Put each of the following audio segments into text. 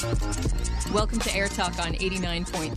Welcome to Air Talk on 89.3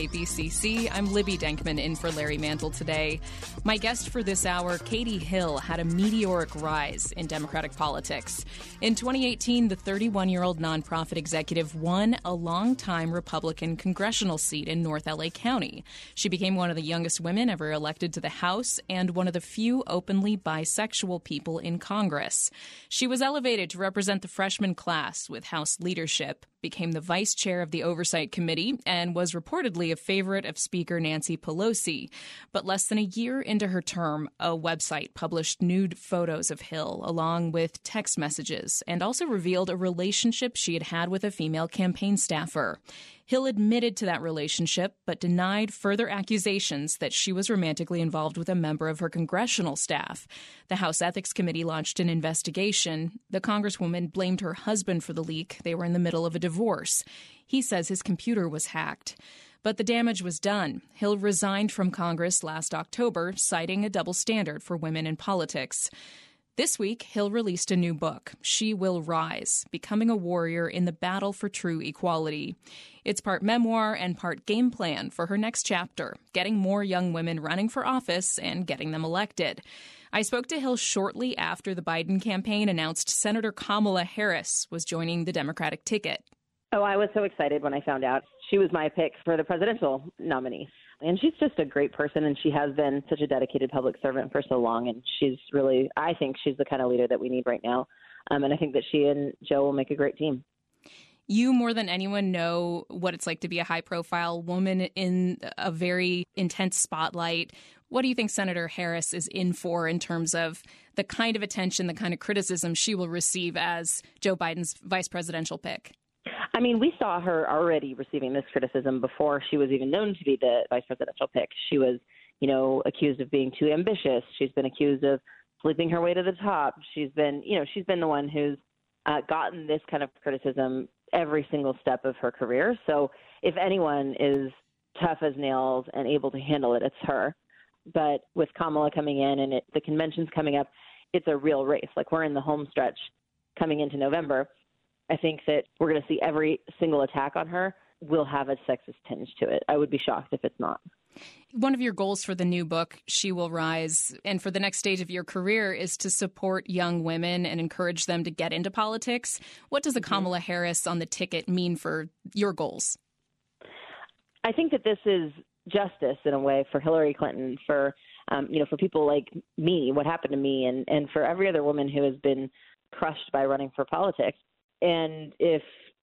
KPCC. I'm Libby Denkman in for Larry Mantle today. My guest for this hour, Katie Hill, had a meteoric rise in Democratic politics. In 2018, the 31-year-old nonprofit executive won a longtime Republican congressional seat in North LA County. She became one of the youngest women ever elected to the House and one of the few openly bisexual people in Congress. She was elevated to represent the freshman class with House leadership, became the vice chair of the Oversight Committee, and was reportedly a favorite of Speaker Nancy Pelosi. But less than a year into her term, a website published nude photos of Hill along with text messages and also revealed a relationship she had had with a female campaign staffer. Hill admitted to that relationship, but denied further accusations that she was romantically involved with a member of her congressional staff. The House Ethics Committee launched an investigation. The Congresswoman blamed her husband for the leak. They were in the middle of a divorce. He says his computer was hacked. But the damage was done. Hill resigned from Congress last October, citing a double standard for women in politics. This week, Hill released a new book, She Will Rise, Becoming a Warrior in the Battle for True Equality. It's part memoir and part game plan for her next chapter, getting more young women running for office and getting them elected. I spoke to Hill shortly after the Biden campaign announced Senator Kamala Harris was joining the Democratic ticket. Oh, I was so excited when I found out she was my pick for the presidential nominee. And she's just a great person, and she has been such a dedicated public servant for so long. And she's really, I think she's the kind of leader that we need right now. And I think that she and Joe will make a great team. You, more than anyone, know what it's like to be a high-profile woman in a very intense spotlight. What do you think Senator Harris is in for in terms of the kind of attention, the kind of criticism she will receive as Joe Biden's vice presidential pick? I mean, we saw her already receiving this criticism before she was even known to be the vice presidential pick. She was, accused of being too ambitious. She's been accused of sleeping her way to the top. She's been the one who's gotten this kind of criticism every single step of her career. So if anyone is tough as nails and able to handle it, it's her. But with Kamala coming in and the convention's coming up, it's a real race. Like, we're in the home stretch coming into November. I think that we're going to see every single attack on her will have a sexist tinge to it. I would be shocked if it's not. One of your goals for the new book, She Will Rise, and for the next stage of your career is to support young women and encourage them to get into politics. What does a Kamala Harris on the ticket mean for your goals? I think that this is justice in a way for Hillary Clinton, for people like me, what happened to me, and for every other woman who has been crushed by running for politics. And if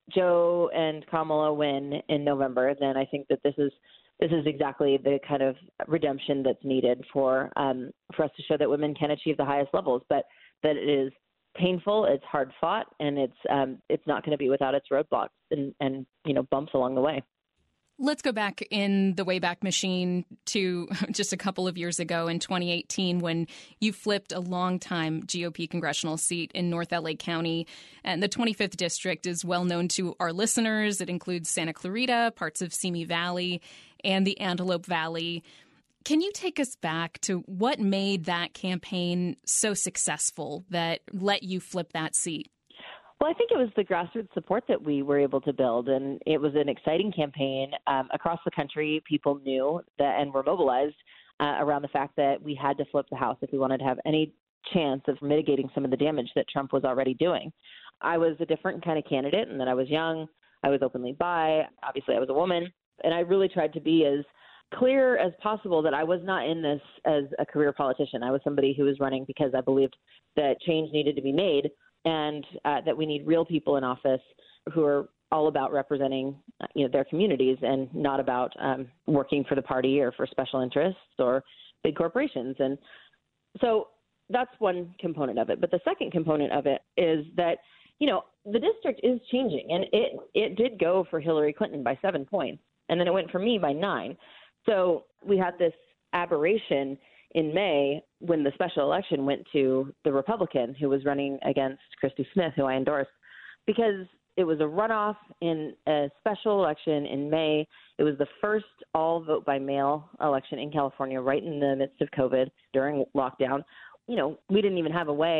Joe and Kamala win in November, then I think that this is exactly the kind of redemption that's needed for us to show that women can achieve the highest levels, but that it is painful, it's hard fought, and it's not going to be without its roadblocks and bumps along the way. Let's go back in the Wayback Machine to just a couple of years ago in 2018 when you flipped a longtime GOP congressional seat in North LA County. And the 25th District is well known to our listeners. It includes Santa Clarita, parts of Simi Valley, and the Antelope Valley. Can you take us back to what made that campaign so successful that let you flip that seat? Well, I think it was the grassroots support that we were able to build, and it was an exciting campaign. Across the country, people knew that and were mobilized around the fact that we had to flip the House if we wanted to have any chance of mitigating some of the damage that Trump was already doing. I was a different kind of candidate, and that I was young. I was openly bi. Obviously, I was a woman, and I really tried to be as clear as possible that I was not in this as a career politician. I was somebody who was running because I believed that change needed to be made, and that we need real people in office who are all about representing, their communities and not about working for the party or for special interests or big corporations. And so that's one component of it. But the second component of it is that, the district is changing, and it did go for Hillary Clinton by 7 points, and then it went for me by 9. So we had this aberration in May when the special election went to the Republican who was running against Christy Smith, who I endorsed, because it was a runoff in a special election in May. It was the first all vote by mail election in California right in the midst of COVID during lockdown. We didn't even have a way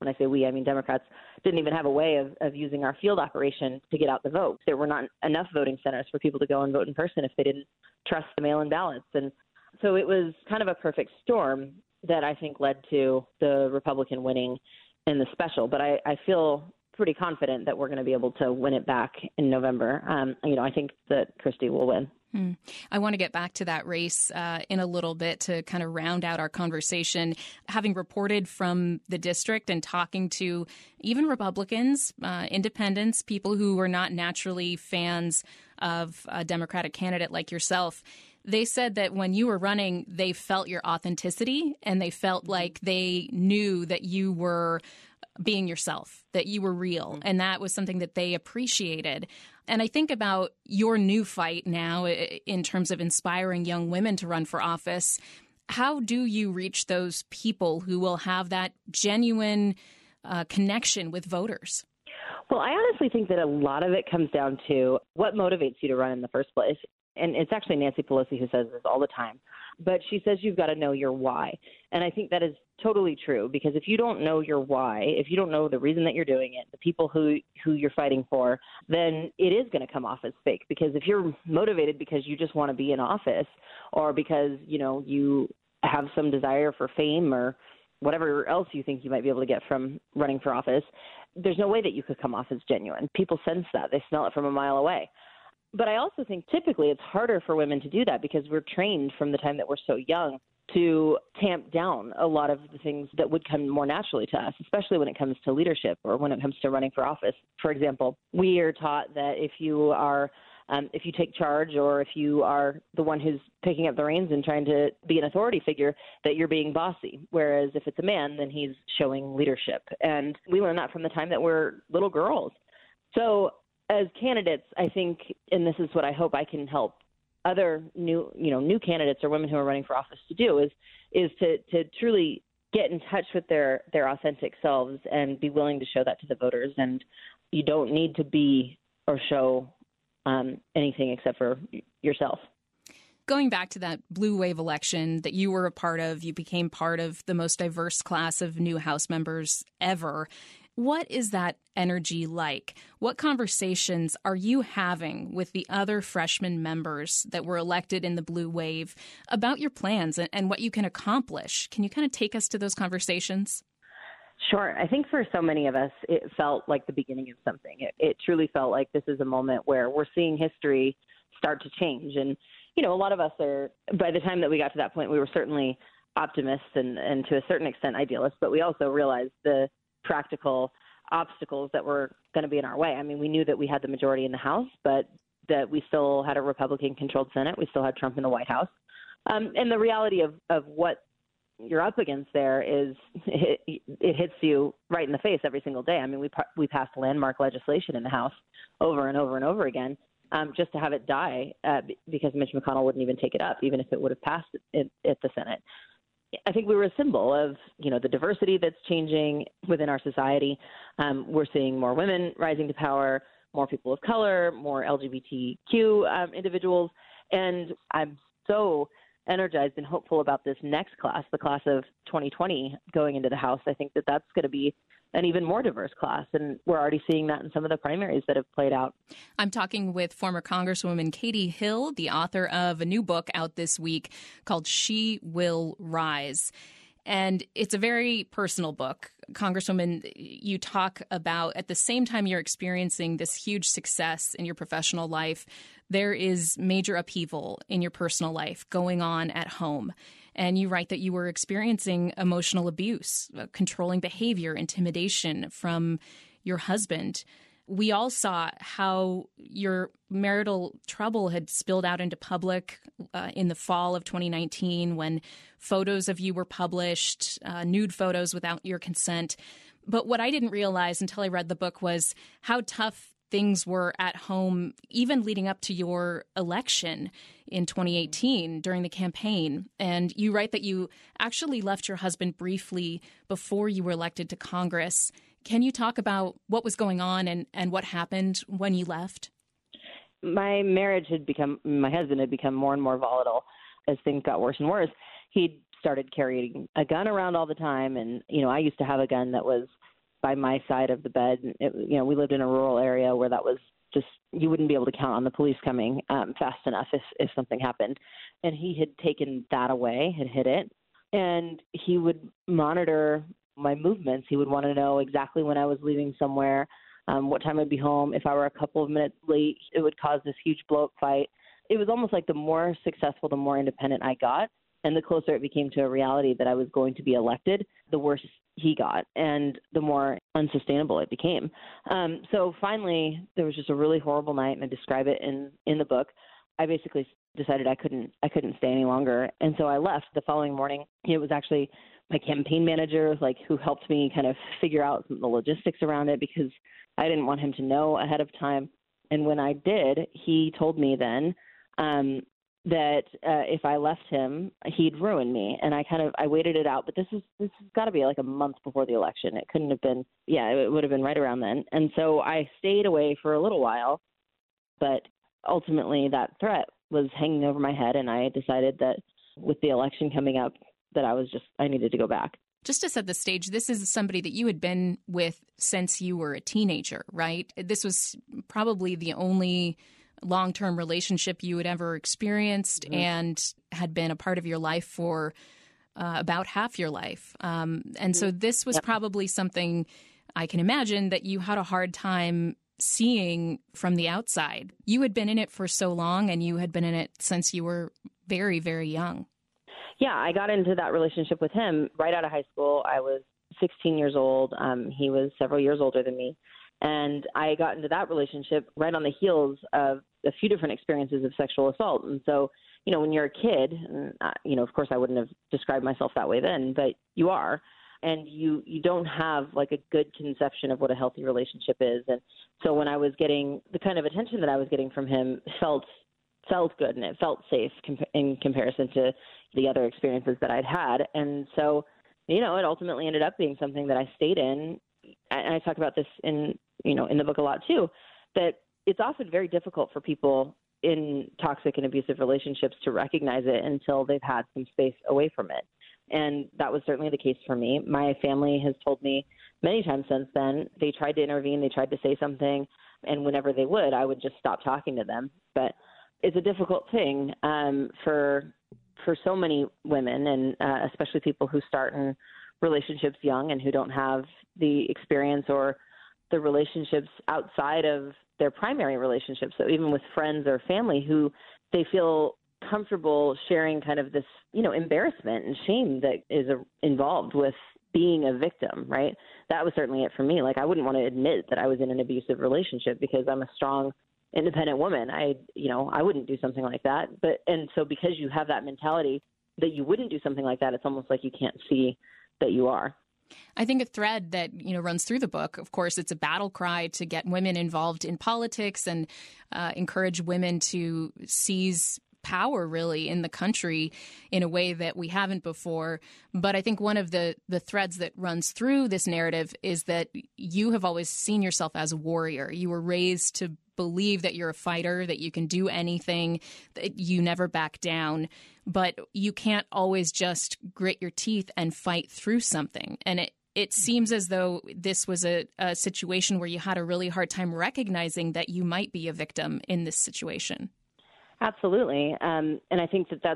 when I say we, I mean Democrats didn't even have a way of using our field operation to get out the vote. There were not enough voting centers for people to go and vote in person if they didn't trust the mail-in ballots. And so it was kind of a perfect storm that I think led to the Republican winning in the special. But I feel pretty confident that we're going to be able to win it back in November. I think that Christie will win. I want to get back to that race in a little bit to kind of round out our conversation. Having reported from the district and talking to even Republicans, independents, people who were not naturally fans of a Democratic candidate like yourself, they said that when you were running, they felt your authenticity and they felt like they knew that you were being yourself, that you were real. And that was something that they appreciated. And I think about your new fight now in terms of inspiring young women to run for office. How do you reach those people who will have that genuine connection with voters? Well, I honestly think that a lot of it comes down to what motivates you to run in the first place. And it's actually Nancy Pelosi who says this all the time. But she says you've got to know your why. And I think that is totally true, because if you don't know your why, if you don't know the reason that you're doing it, the people who you're fighting for, then it is going to come off as fake. Because if you're motivated because you just want to be in office, or because, you have some desire for fame or whatever else you think you might be able to get from running for office, there's no way that you could come off as genuine. People sense that. They smell it from a mile away. But I also think typically it's harder for women to do that because we're trained from the time that we're so young to tamp down a lot of the things that would come more naturally to us, especially when it comes to leadership or when it comes to running for office. For example, we are taught that if you take charge, or if you are the one who's picking up the reins and trying to be an authority figure, that you're being bossy. Whereas if it's a man, then he's showing leadership. And we learn that from the time that we're little girls. So as candidates, I think, and this is what I hope I can help other new candidates or women who are running for office to do, is to truly get in touch with their authentic selves and be willing to show that to the voters. And you don't need to be or show anything except for yourself. Going back to that blue wave election that you were a part of, you became part of the most diverse class of new House members ever. What is that energy like? What conversations are you having with the other freshman members that were elected in the blue wave about your plans and what you can accomplish? Can you kind of take us to those conversations? Sure. I think for so many of us, it felt like the beginning of something. It truly felt like this is a moment where we're seeing history start to change. And, a lot of us by the time that we got to that point, we were certainly optimists and to a certain extent idealists, but we also realized the practical obstacles that were going to be in our way. I mean, we knew that we had the majority in the House, but that we still had a Republican-controlled Senate. We still had Trump in the White House. And the reality of what you're up against there is it hits you right in the face every single day. I mean, we passed landmark legislation in the House over and over and over again just to have it die because Mitch McConnell wouldn't even take it up, even if it would have passed at the Senate. I think we were a symbol of, the diversity that's changing within our society. We're seeing more women rising to power, more people of color, more LGBTQ individuals. And I'm so energized and hopeful about this next class, the class of 2020 going into the House. I think that that's going to be an even more diverse class. And we're already seeing that in some of the primaries that have played out. I'm talking with former Congresswoman Katie Hill, the author of a new book out this week called She Will Rise. And it's a very personal book. Congresswoman, you talk about at the same time you're experiencing this huge success in your professional life, there is major upheaval in your personal life going on at home. And you write that you were experiencing emotional abuse, controlling behavior, intimidation from your husband. We all saw how your marital trouble had spilled out into public in the fall of 2019 when photos of you were published, nude photos without your consent. But what I didn't realize until I read the book was how tough things were at home, even leading up to your election in 2018 during the campaign. And you write that you actually left your husband briefly before you were elected to Congress. Can you talk about what was going on and what happened when you left? My husband had become more and more volatile as things got worse and worse. He'd started carrying a gun around all the time. And, I used to have a gun that was by my side of the bed. We lived in a rural area where that was just, you wouldn't be able to count on the police coming fast enough if something happened. And he had taken that away, had hid it. And he would monitor my movements. He would want to know exactly when I was leaving somewhere, what time I'd be home. If I were a couple of minutes late, it would cause this huge blow-up fight. It was almost like the more successful, the more independent I got, and the closer it became to a reality that I was going to be elected, the worse he got, and the more unsustainable it became. So finally, there was just a really horrible night, and I describe it in the book. I basically decided I couldn't stay any longer, and so I left the following morning. It was actually my campaign manager, who helped me kind of figure out some of the logistics around it, because I didn't want him to know ahead of time. And when I did, he told me then that if I left him, he'd ruin me. And I waited it out. But this has got to be like a month before the election. It couldn't have been. Yeah, it would have been right around then. And so I stayed away for a little while, but ultimately that threat was hanging over my head, and I decided that with the election coming up, that I needed to go back. Just to set the stage, this is somebody that you had been with since you were a teenager, right? This was probably the only long-term relationship you had ever experienced, mm-hmm. and had been a part of your life for about half your life. And so this was probably something I can imagine that you had a hard time seeing from the outside. You had been in it for so long, and you had been in it since you were very, very young. Yeah, I got into that relationship with him right out of high school. I was 16 years old. He was several years older than me. And I got into that relationship right on the heels of a few different experiences of sexual assault. And so, when you're a kid, of course I wouldn't have described myself that way then, but you are. And you don't have like a good conception of what a healthy relationship is. And so when I was getting the kind of attention that I was getting from him, felt good, and it felt safe in comparison to the other experiences that I'd had. And so, it ultimately ended up being something that I stayed in. And I talk about this in the book a lot too, that it's often very difficult for people in toxic and abusive relationships to recognize it until they've had some space away from it. And that was certainly the case for me. My family has told me many times since then, they tried to intervene, they tried to say something, and whenever they would, I would just stop talking to them. But it's a difficult thing for so many women, and especially people who start in relationships young and who don't have the experience or the relationships outside of their primary relationships. So even with friends or family who they feel comfortable sharing kind of this, embarrassment and shame that is involved with being a victim, right? That was certainly it for me. I wouldn't want to admit that I was in an abusive relationship because I'm a strong, independent woman. I wouldn't do something like that. And so because you have that mentality that you wouldn't do something like that, it's almost like you can't see that you are. I think a thread that, runs through the book, of course, it's a battle cry to get women involved in politics and encourage women to seize power really in the country in a way that we haven't before. But I think one of the threads that runs through this narrative is that you have always seen yourself as a warrior. You were raised to believe that you're a fighter, that you can do anything, that you never back down, but you can't always just grit your teeth and fight through something. And it seems as though this was a situation where you had a really hard time recognizing that you might be a victim in this situation. Absolutely. And I think that's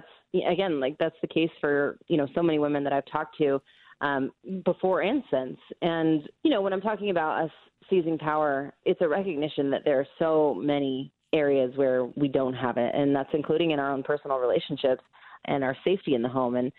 the case for, so many women that I've talked to before and since. And, when I'm talking about us seizing power, it's a recognition that there are so many areas where we don't have it. And that's including in our own personal relationships and our safety in the home. And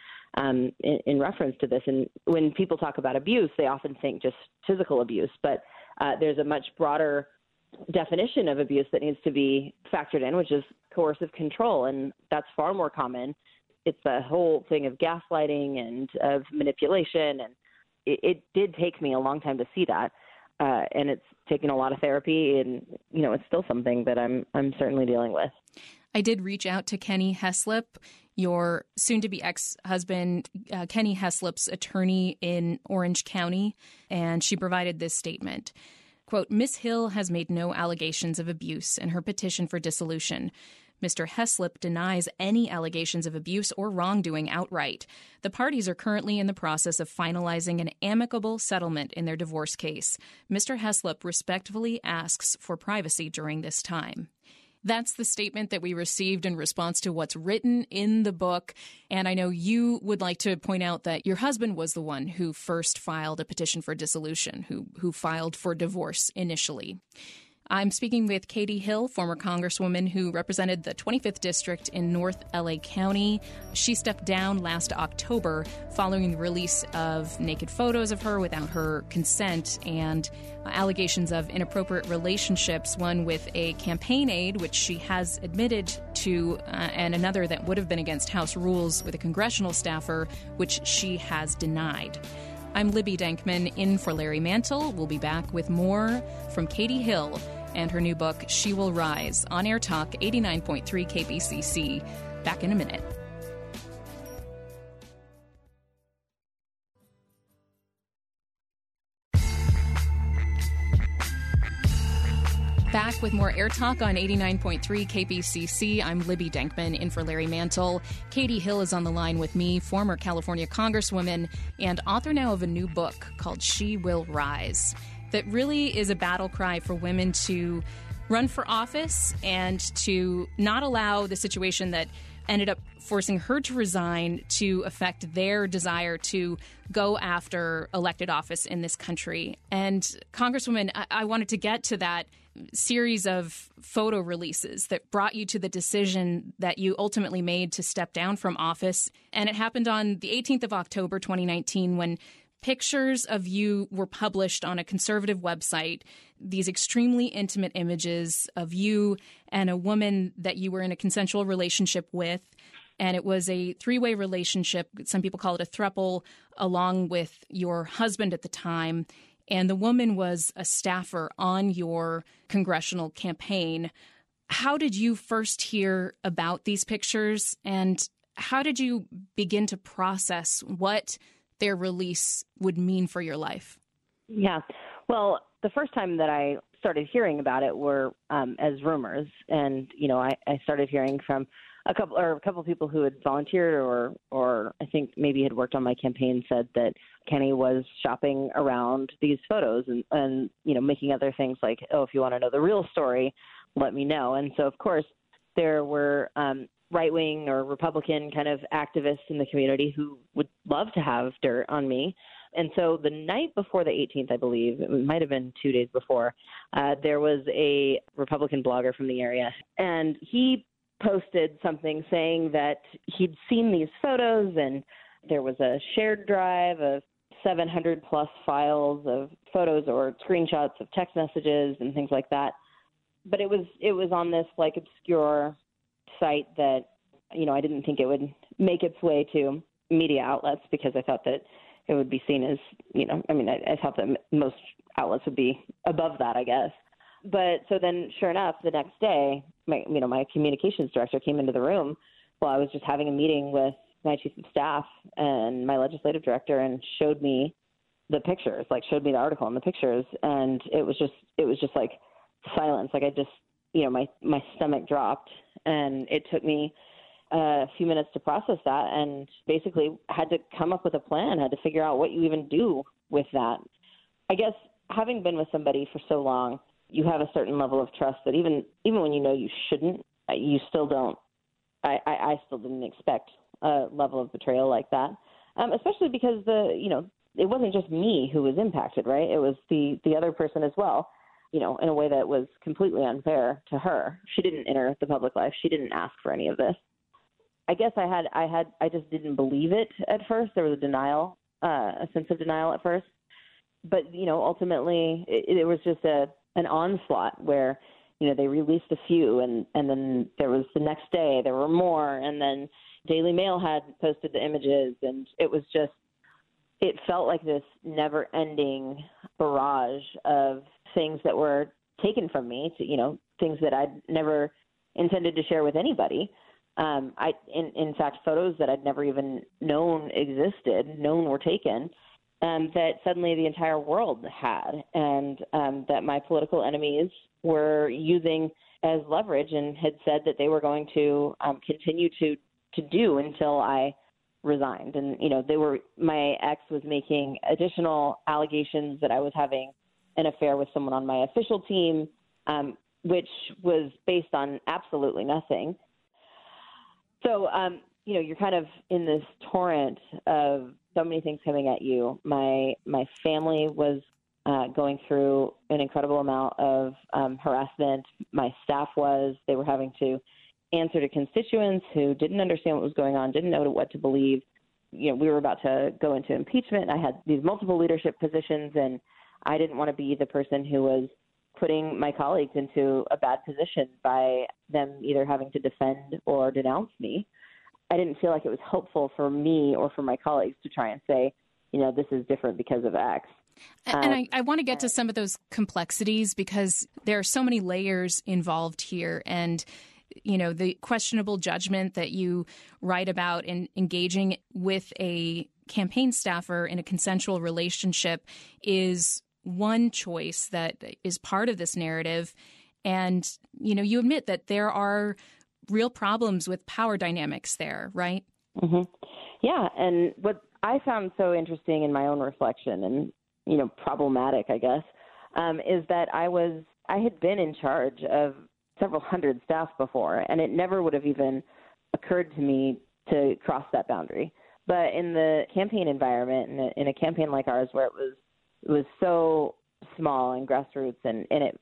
in reference to this, and when people talk about abuse, they often think just physical abuse, but there's a much broader definition of abuse that needs to be factored in, which is coercive control. And that's far more common. It's the whole thing of gaslighting and of manipulation. And it did take me a long time to see that. And it's taken a lot of therapy, and, it's still something that I'm certainly dealing with. I did reach out to Kenny Heslop, your soon-to-be ex-husband, Kenny Heslop's attorney in Orange County, and she provided this statement. Quote, Ms. Hill has made no allegations of abuse in her petition for dissolution. Mr. Heslop denies any allegations of abuse or wrongdoing outright. The parties are currently in the process of finalizing an amicable settlement in their divorce case. Mr. Heslop respectfully asks for privacy during this time. That's the statement that we received in response to what's written in the book. And I know you would like to point out that your husband was the one who first filed a petition for dissolution, who filed for divorce initially. I'm speaking with Katie Hill, former Congresswoman who represented the 25th District in North LA County. She stepped down last October following the release of naked photos of her without her consent and allegations of inappropriate relationships, one with a campaign aide, which she has admitted to, and another that would have been against House rules with a congressional staffer, which she has denied. I'm Libby Denkman, in for Larry Mantle. We'll be back with more from Katie Hill and her new book, She Will Rise, on Air Talk 89.3 KPCC. Back in a minute. Back with more Air Talk on 89.3 KPCC. I'm Libby Denkman, in for Larry Mantle. Katie Hill is on the line with me, former California Congresswoman and author now of a new book called She Will Rise, that really is a battle cry for women to run for office and to not allow the situation that ended up forcing her to resign to affect their desire to go after elected office in this country. And Congresswoman, I wanted to get to that series of photo releases that brought you to the decision that you ultimately made to step down from office. And it happened on the 18th of October, 2019, when pictures of you were published on a conservative website, these extremely intimate images of you and a woman that you were in a consensual relationship with. And it was a three-way relationship. Some people call it a throuple, along with your husband at the time. And the woman was a staffer on your congressional campaign. How did you first hear about these pictures, and how did you begin to process what their release would mean for your life? Yeah. Well, the first time that I started hearing about it were as rumors. And, I started hearing from a couple of people who had volunteered or I think maybe had worked on my campaign, said that Kenny was shopping around these photos and making other things like, oh, if you want to know the real story, let me know. And so, of course, there were right-wing or Republican kind of activists in the community who would love to have dirt on me. And so the night before the 18th, I believe, it might have been 2 days before, there was a Republican blogger from the area, and he posted something saying that he'd seen these photos, and there was a shared drive of 700 plus files of photos or screenshots of text messages and things like that. But it was on this like obscure site that, I didn't think it would make its way to media outlets, because I thought that it would be seen as, I thought that most outlets would be above that, I guess. But so then, sure enough, the next day, my communications director came into the room while I was just having a meeting with my chief of staff and my legislative director, and showed me the pictures, showed me the article and the pictures. And it was just like silence. Like I just, my stomach dropped, and it took me a few minutes to process that, and basically had to come up with a plan, had to figure out what you even do with that. I guess having been with somebody for so long, you have a certain level of trust that even when you shouldn't, you still don't. I still didn't expect a level of betrayal like that, especially because it wasn't just me who was impacted, right? It was the other person as well, in a way that was completely unfair to her. She didn't enter the public life. She didn't ask for any of this. I guess I just didn't believe it at first. There was a sense of denial at first. But, ultimately it was just an onslaught where, they released a few, and then there was the next day, there were more, and then Daily Mail had posted the images, and it felt like this never-ending barrage of things that were taken from me, to, things that I'd never intended to share with anybody. In fact, photos that I'd never even known existed, known were taken. that suddenly the entire world had, and that my political enemies were using as leverage and had said that they were going to continue to do until I resigned. And, my ex was making additional allegations that I was having an affair with someone on my official team, which was based on absolutely nothing. So, you're kind of in this torrent of so many things coming at you. My family was going through an incredible amount of harassment. My staff they were having to answer to constituents who didn't understand what was going on, didn't know what to believe. We were about to go into impeachment. I had these multiple leadership positions, and I didn't want to be the person who was putting my colleagues into a bad position by them either having to defend or denounce me. I didn't feel like it was helpful for me or for my colleagues to try and say, this is different because of X. And I want to get to some of those complexities because there are so many layers involved here. And, the questionable judgment that you write about in engaging with a campaign staffer in a consensual relationship is one choice that is part of this narrative. And, you admit that there are real problems with power dynamics there, right? Mm-hmm. Yeah. And what I found so interesting in my own reflection and, problematic, I guess, is that I had been in charge of several hundred staff before, and it never would have even occurred to me to cross that boundary. But in the campaign environment, in a campaign like ours, where it was so small and grassroots, and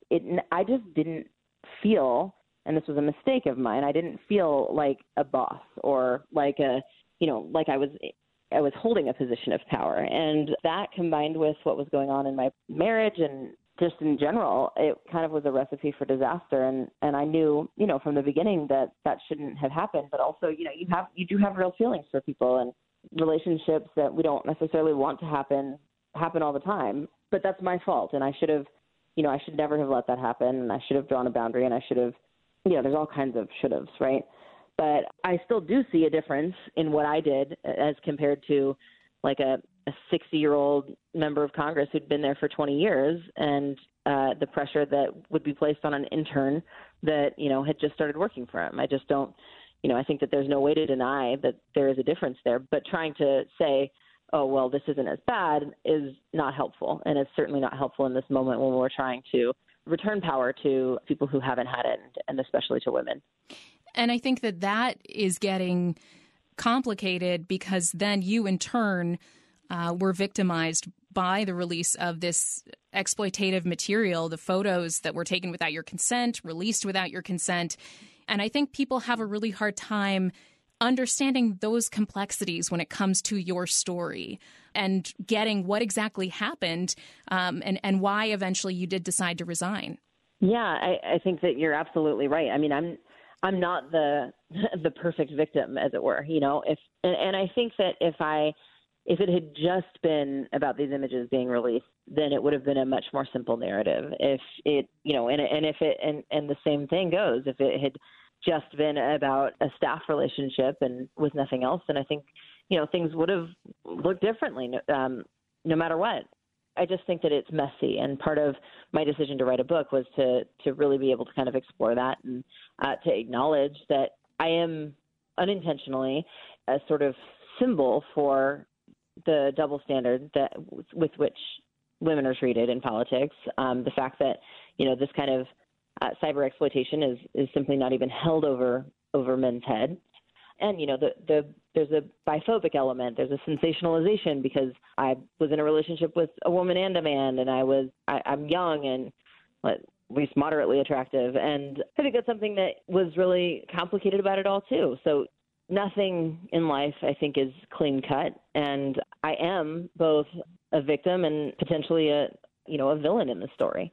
I just didn't feel, and this was a mistake of mine, I didn't feel like a boss or like like I was holding a position of power. And that combined with what was going on in my marriage and just in general, it kind of was a recipe for disaster. And I knew, from the beginning that shouldn't have happened. But also, you do have real feelings for people, and relationships that we don't necessarily want to happen all the time. But that's my fault. And I should have, I should never have let that happen. And I should have drawn a boundary, and I should have, there's all kinds of should haves, right? But I still do see a difference in what I did as compared to like a 60-year-old member of Congress who'd been there for 20 years, and the pressure that would be placed on an intern that, had just started working for him. I just don't, I think that there's no way to deny that there is a difference there. But trying to say, oh, well, this isn't as bad is not helpful. And it's certainly not helpful in this moment when we're trying to return power to people who haven't had it, and especially to women. And I think that is getting complicated because then you, in turn, were victimized by the release of this exploitative material, the photos that were taken without your consent, released without your consent. And I think people have a really hard time understanding those complexities when it comes to your story and getting what exactly happened and why eventually you did decide to resign. Yeah, I think that you're absolutely right. I mean, I'm not the perfect victim, as it were, and I think that if it had just been about these images being released, then it would have been a much more simple narrative. If it, and the same thing goes, if it had just been about a staff relationship and with nothing else, then I think, things would have looked differently, no matter what. I just think that it's messy, and part of my decision to write a book was to really be able to kind of explore that and to acknowledge that I am unintentionally a sort of symbol for the double standard that with which women are treated in politics. The fact that, this kind of cyber exploitation is simply not even held over men's heads. And, there's a biphobic element. There's a sensationalization because I was in a relationship with a woman and a man, and I'm young and at least moderately attractive. And I think that's something that was really complicated about it all, too. So nothing in life, I think, is clean cut. And I am both a victim and potentially a villain in the story.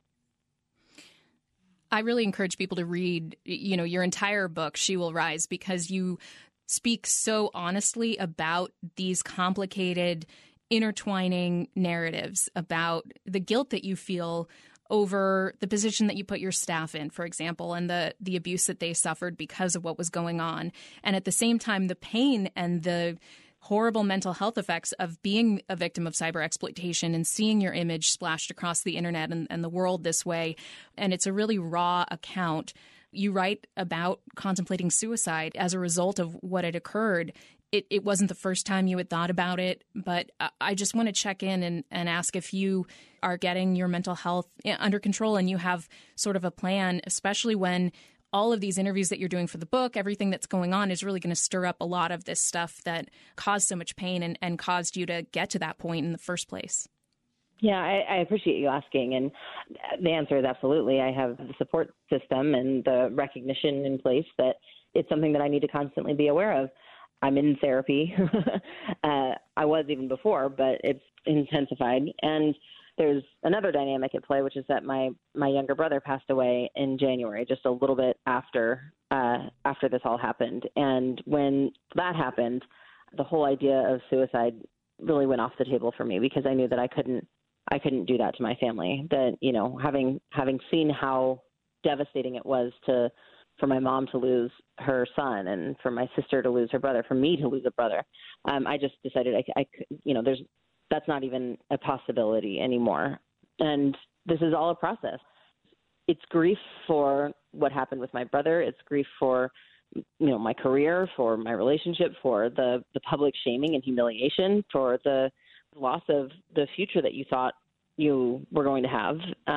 I really encourage people to read, your entire book, She Will Rise, because you speak so honestly about these complicated, intertwining narratives about the guilt that you feel over the position that you put your staff in, for example, and the abuse that they suffered because of what was going on. And at the same time, the pain and the horrible mental health effects of being a victim of cyber exploitation and seeing your image splashed across the internet and the world this way. And it's a really raw account. You write about contemplating suicide as a result of what had occurred. It wasn't the first time you had thought about it, but I just want to check in and ask if you are getting your mental health under control and you have sort of a plan, especially when all of these interviews that you're doing for the book, everything that's going on is really going to stir up a lot of this stuff that caused so much pain and caused you to get to that point in the first place. Yeah, I appreciate you asking. And the answer is absolutely. I have the support system and the recognition in place that it's something that I need to constantly be aware of. I'm in therapy. I was even before, but it's intensified. And there's another dynamic at play, which is that my younger brother passed away in January, just a little bit after this all happened. And when that happened, the whole idea of suicide really went off the table for me because I knew that I couldn't do that to my family. That, you know, having seen how devastating it was for my mom to lose her son and for my sister to lose her brother, for me to lose a brother, I just decided that's not even a possibility anymore. And this is all a process. It's grief for what happened with my brother. It's grief for, my career, for my relationship, for the public shaming and humiliation, for the loss of the future that you thought you were going to have.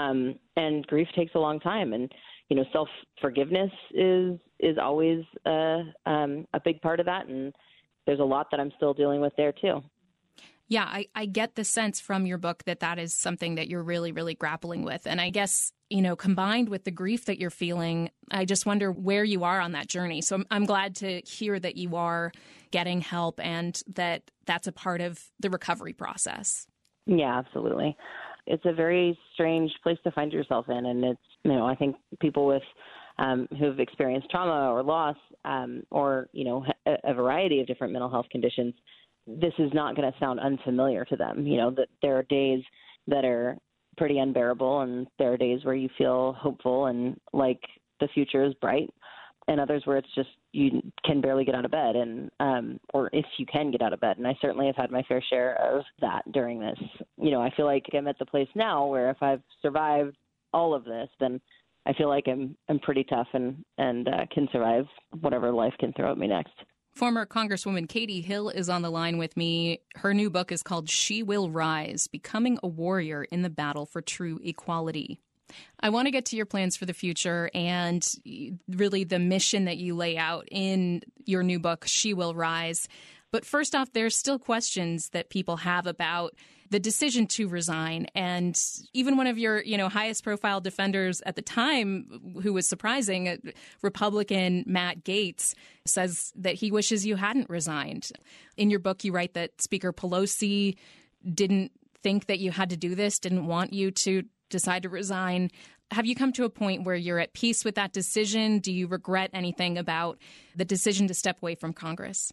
And grief takes a long time. And, self-forgiveness is always a big part of that. And there's a lot that I'm still dealing with there, too. Yeah, I get the sense from your book that is something that you're really, really grappling with. And I guess, combined with the grief that you're feeling, I just wonder where you are on that journey. So I'm glad to hear that you are getting help and that that's a part of the recovery process. Yeah, absolutely. It's a very strange place to find yourself in. And it's, I think people with who've experienced trauma or loss or, a variety of different mental health conditions, this is not going to sound unfamiliar to them. That there are days that are pretty unbearable and there are days where you feel hopeful and like the future is bright, and others where it's just you can barely get out of bed or if you can get out of bed. And I certainly have had my fair share of that during this. I feel like I'm at the place now where if I've survived all of this, then I feel like I'm pretty tough and can survive whatever life can throw at me next. Former Congresswoman Katie Hill is on the line with me. Her new book is called She Will Rise: Becoming a Warrior in the Battle for True Equality. I want to get to your plans for the future and really the mission that you lay out in your new book, She Will Rise. But first off, there's still questions that people have about the decision to resign. And even one of your, highest profile defenders at the time, who was surprising, Republican Matt Gaetz, says that he wishes you hadn't resigned. In your book, you write that Speaker Pelosi didn't think that you had to do this, didn't want you to decide to resign. Have you come to a point where you're at peace with that decision? Do you regret anything about the decision to step away from Congress?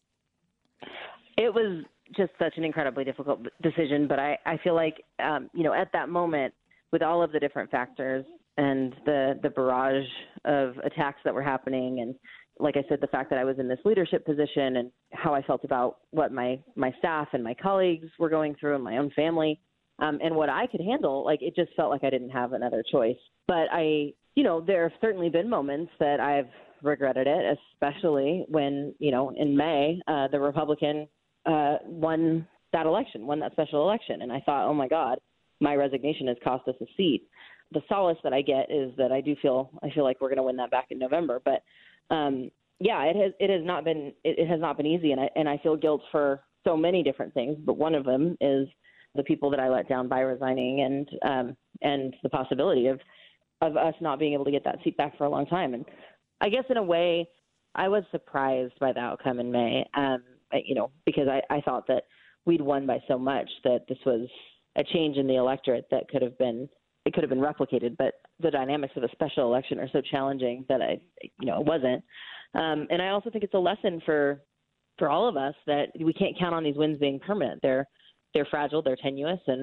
It was just such an incredibly difficult decision, but I feel like, at that moment, with all of the different factors and the barrage of attacks that were happening, and like I said, the fact that I was in this leadership position and how I felt about what my staff and my colleagues were going through and my own family, and what I could handle, it just felt like I didn't have another choice. But there have certainly been moments that I've regretted it, especially when, in May, the Republican won that special election. And I thought, oh my God, my resignation has cost us a seat. The solace that I get is that I feel like we're going to win that back in November. But it has not been easy. And I feel guilt for so many different things. But one of them is the people that I let down by resigning and the possibility of us not being able to get that seat back for a long time. And I guess in a way, I was surprised by the outcome in May. Because I thought that we'd won by so much that this was a change in the electorate that could have been replicated. But the dynamics of a special election are so challenging that it wasn't. And I also think it's a lesson for all of us that we can't count on these wins being permanent. They're fragile, they're tenuous, and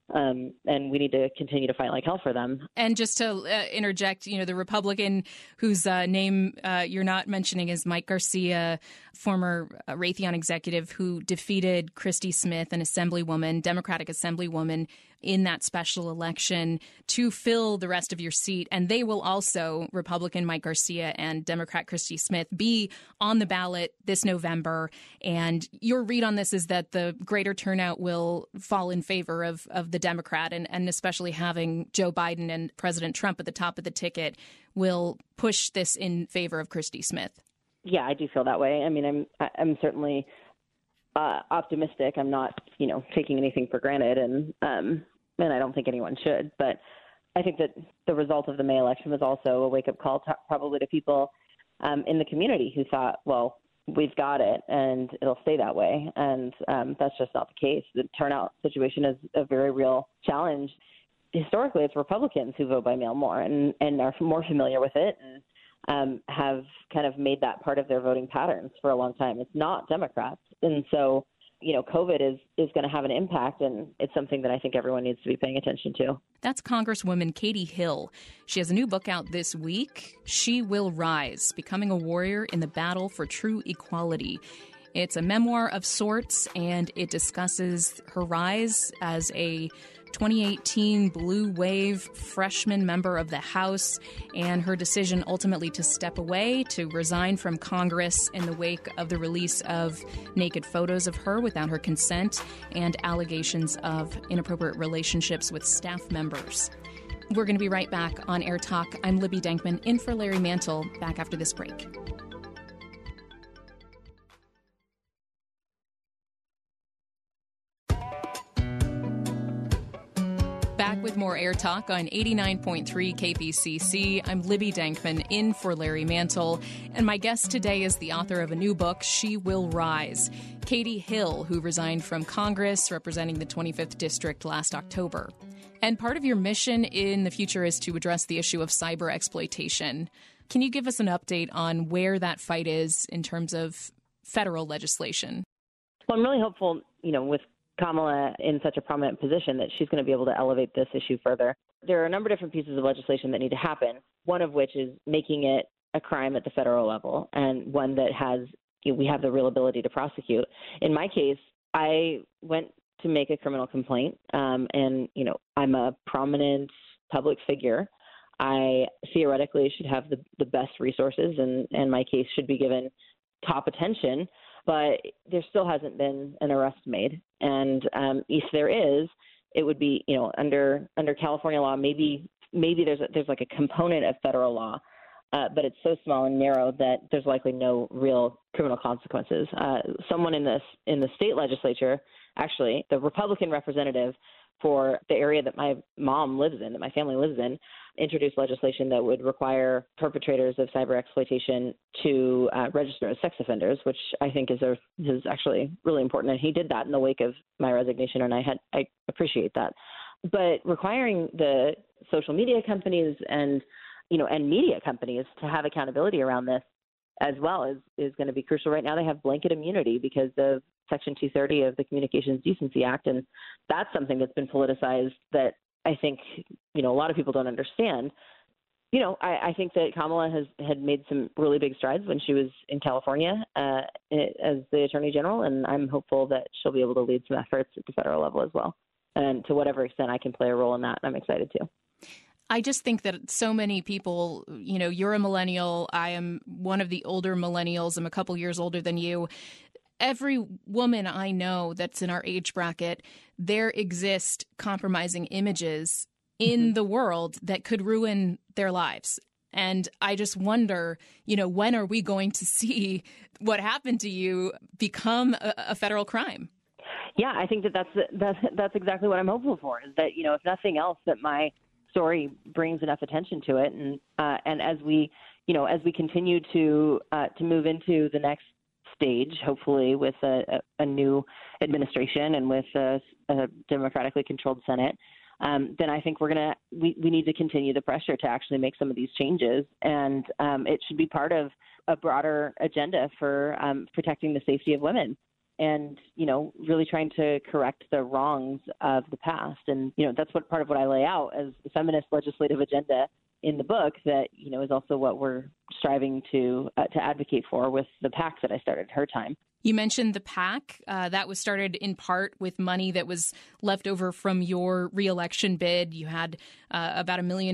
and we need to continue to fight like hell for them. And just to interject, the Republican whose name you're not mentioning is Mike Garcia, former Raytheon executive who defeated Christy Smith, an assemblywoman, Democratic assemblywoman, in that special election to fill the rest of your seat. And they will also, Republican Mike Garcia and Democrat Christy Smith, be on the ballot this November. And your read on this is that the greater turnout will fall in favor of the Democrat, and especially having Joe Biden and President Trump at the top of the ticket will push this in favor of Christy Smith. Yeah, I do feel that way. I mean, I'm certainly optimistic. I'm not, taking anything for granted, and I don't think anyone should. But I think that the result of the May election was also a wake-up call probably to people in the community who thought, well, we've got it and it'll stay that way. And that's just not the case. The turnout situation is a very real challenge. Historically, it's Republicans who vote by mail more and are more familiar with it and have kind of made that part of their voting patterns for a long time. It's not Democrats. And so, COVID is going to have an impact, and it's something that I think everyone needs to be paying attention to. That's Congresswoman Katie Hill. She has a new book out this week, She Will Rise, Becoming a Warrior in the Battle for True Equality. It's a memoir of sorts, and it discusses her rise as a 2018 Blue Wave freshman member of the House and her decision ultimately to step away, to resign from Congress in the wake of the release of naked photos of her without her consent and allegations of inappropriate relationships with staff members. We're going to be right back on Air Talk. I'm Libby Denkman, in for Larry Mantle, back after this break. Back with more Air Talk on 89.3 KPCC. I'm Libby Denkman, in for Larry Mantle. And my guest today is the author of a new book, She Will Rise, Katie Hill, who resigned from Congress representing the 25th District last October. And part of your mission in the future is to address the issue of cyber exploitation. Can you give us an update on where that fight is in terms of federal legislation? Well, I'm really hopeful, with Kamala in such a prominent position that she's going to be able to elevate this issue further. There are a number of different pieces of legislation that need to happen, one of which is making it a crime at the federal level, and one that has, we have the real ability to prosecute. In my case, I went to make a criminal complaint, and, I'm a prominent public figure. I theoretically should have the best resources, and my case should be given top attention. But there still hasn't been an arrest made. And if there is, it would be, under California law, maybe there's like a component of federal law, but it's so small and narrow that there's likely no real criminal consequences. Someone in the state legislature, actually, the Republican representative for the area that my mom lives in, that my family lives in, introduced legislation that would require perpetrators of cyber exploitation to register as sex offenders, which I think is actually really important. And he did that in the wake of my resignation, and I appreciate that. But requiring the social media companies and media companies to have accountability around this as well is going to be crucial. Right now they have blanket immunity because of Section 230 of the Communications Decency Act, and that's something that's been politicized that I think, a lot of people don't understand. I think that Kamala had made some really big strides when she was in California as the Attorney General, and I'm hopeful that she'll be able to lead some efforts at the federal level as well. And to whatever extent I can play a role in that, I'm excited to. I just think that so many people, you're a millennial. I am one of the older millennials. I'm a couple years older than you. Every woman I know that's in our age bracket, there exist compromising images in the world that could ruin their lives. And I just wonder, when are we going to see what happened to you become a federal crime? Yeah, I think that's exactly what I'm hopeful for, is that, if nothing else, that my story brings enough attention to it. And as we continue to move into the next stage, hopefully with a new administration and with a democratically controlled Senate, then I think we need to continue the pressure to actually make some of these changes. And it should be part of a broader agenda for protecting the safety of women and, really trying to correct the wrongs of the past. And, that's part of what I lay out as the feminist legislative agenda in the book that, is also what we're striving to advocate for with the PAC that I started at her time. You mentioned the PAC. That was started in part with money that was left over from your reelection bid. You had about $1 million.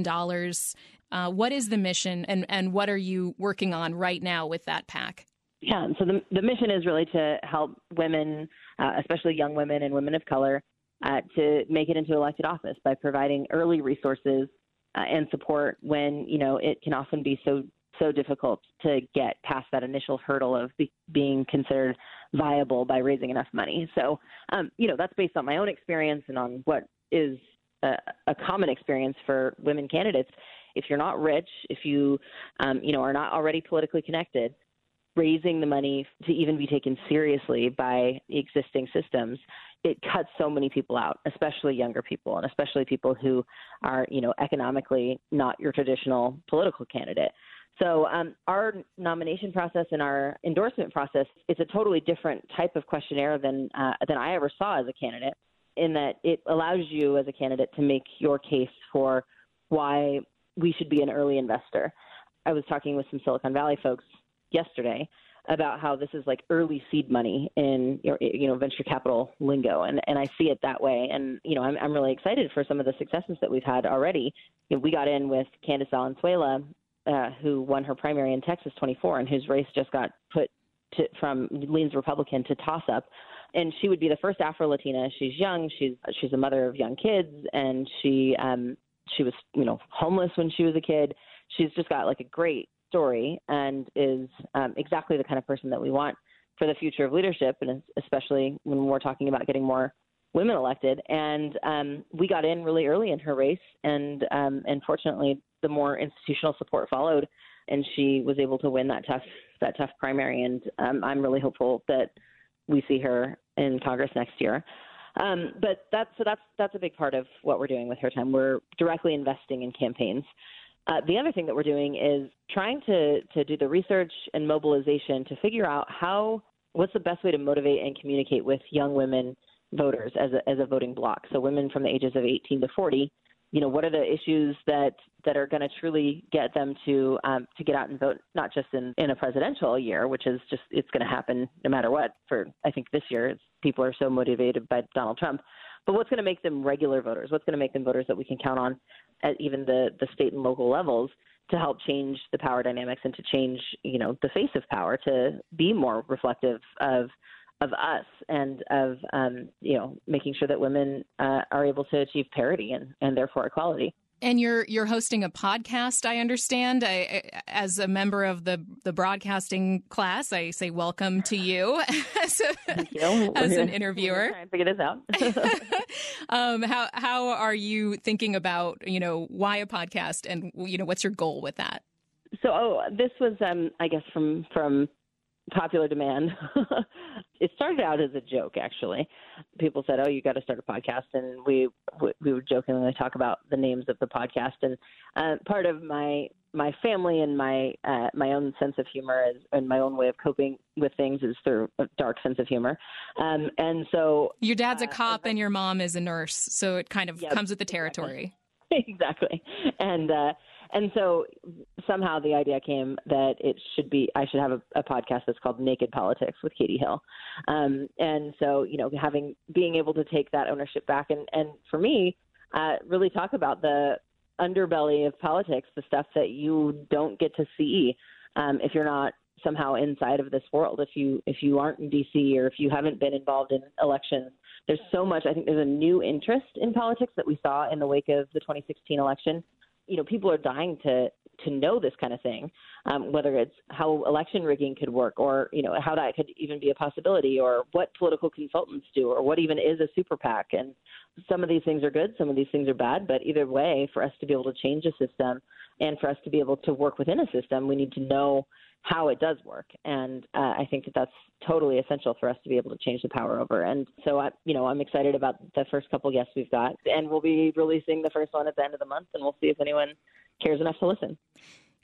What is the mission, and what are you working on right now with that PAC? Yeah, so the mission is really to help women, especially young women and women of color, to make it into elected office by providing early resources and support when, it can often be so difficult to get past that initial hurdle of being considered viable by raising enough money. So, that's based on my own experience and on what is a common experience for women candidates. If you're not rich, if you, are not already politically connected, raising the money to even be taken seriously by the existing systems, it cuts so many people out, especially younger people and especially people who are, economically not your traditional political candidate. So our nomination process and our endorsement process is a totally different type of questionnaire than I ever saw as a candidate, in that it allows you as a candidate to make your case for why we should be an early investor. I was talking with some Silicon Valley folks yesterday about how this is like early seed money in venture capital lingo, and I see it that way. And I'm really excited for some of the successes that we've had already. We got in with Candace Valenzuela, who won her primary in Texas 24, and whose race just got put from leans Republican to toss up. And she would be the first Afro-Latina. She's young. She's a mother of young kids, and she was homeless when she was a kid. She's just got like a great story and is exactly the kind of person that we want for the future of leadership, and especially when we're talking about getting more women elected. And we got in really early in her race, and fortunately, the more institutional support followed, and she was able to win that tough primary. And I'm really hopeful that we see her in Congress next year. But that's a big part of what we're doing with Her Time. We're directly investing in campaigns. The other thing that we're doing is trying to do the research and mobilization to figure out what's the best way to motivate and communicate with young women voters as a voting bloc. So women from the ages of 18 to 40, what are the issues that are going to truly get them to get out and vote, not just in a presidential year, which is just, it's going to happen no matter what. For I think this year, people are so motivated by Donald Trump. But what's going to make them regular voters? What's going to make them voters that we can count on at even the state and local levels to help change the power dynamics and to change, the face of power, to be more reflective of us and of, making sure that women are able to achieve parity and therefore equality. And you're hosting a podcast, I understand. As a member of the broadcasting class, I say welcome to you as an interviewer. Try and figure this out. How are you thinking about, why a podcast, and what's your goal with that? So this was, I guess, from popular demand. It started out as a joke, actually. People said, "Oh, you got to start a podcast," and we would jokingly talk about the names of the podcast. And part of my family and my own sense of humor and my own way of coping with things is through a dark sense of humor. And so your dad's a cop and your mom is a nurse, so it kind of comes with the territory. Exactly. And so somehow the idea came that I should have a podcast that's called Naked Politics with Katie Hill. And so, being able to take that ownership back and for me, really talk about the underbelly of politics, the stuff that you don't get to see if you're not somehow inside of this world. If you aren't in DC or if you haven't been involved in elections, there's so much. I think there's a new interest in politics that we saw in the wake of the 2016 election. People are dying to know this kind of thing, whether it's how election rigging could work or, how that could even be a possibility, or what political consultants do, or what even is a super PAC. And some of these things are good, some of these things are bad, but either way, for us to be able to change a system and for us to be able to work within a system, we need to know how it does work. And I think that that's totally essential for us to be able to change the power over. And so, I'm excited about the first couple guests we've got, and we'll be releasing the first one at the end of the month, and we'll see if anyone cares enough to listen.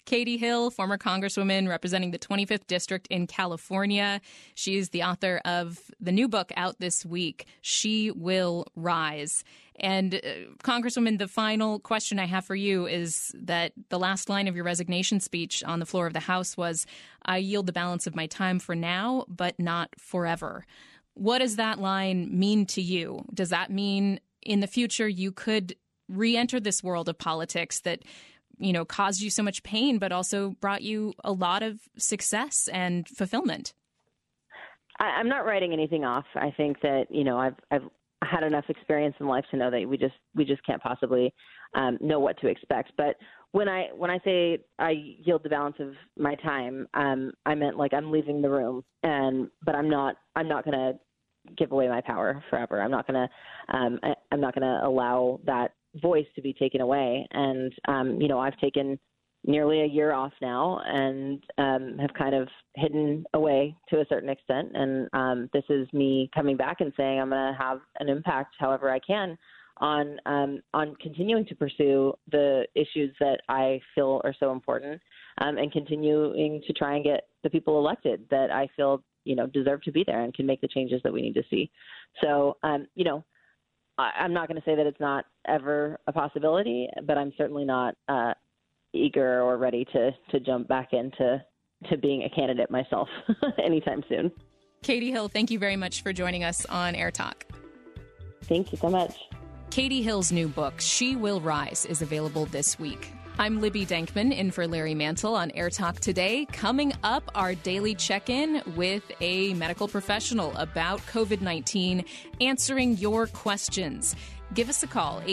Katie Hill, former Congresswoman representing the 25th District in California. She is the author of the new book out this week, She Will Rise. And Congresswoman, the final question I have for you is that the last line of your resignation speech on the floor of the House was, "I yield the balance of my time for now, but not forever." What does that line mean to you? Does that mean in the future you could re-enter this world of politics that, you know, caused you so much pain, but also brought you a lot of success and fulfillment? I'm not writing anything off. I think that, you know, I've had enough experience in life to know that we just can't possibly know what to expect. But when I say I yield the balance of my time, I meant like I'm leaving the room, but I'm not going to give away my power forever. I'm not going to allow that voice to be taken away. And you know, I've taken nearly a year off now and have kind of hidden away to a certain extent. And this is me coming back and saying I'm going to have an impact however I can on continuing to pursue the issues that I feel are so important, and continuing to try and get the people elected that I feel, you know, deserve to be there and can make the changes that we need to see. So, you know, I'm not going to say that it's not ever a possibility, but I'm certainly not eager or ready to jump back into being a candidate myself anytime soon. Katie Hill, thank you very much for joining us on Air Talk. Thank you so much. Katie Hill's new book, She Will Rise, is available this week. I'm Libby Denkman, in for Larry Mantle on Air Talk today. Coming up, our daily check-in with a medical professional about COVID-19, answering your questions. Give us a call,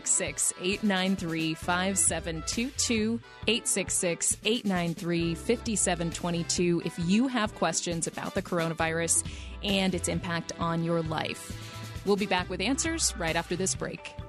866-893-5722, 866-893-5722, if you have questions about the coronavirus and its impact on your life. We'll be back with answers right after this break.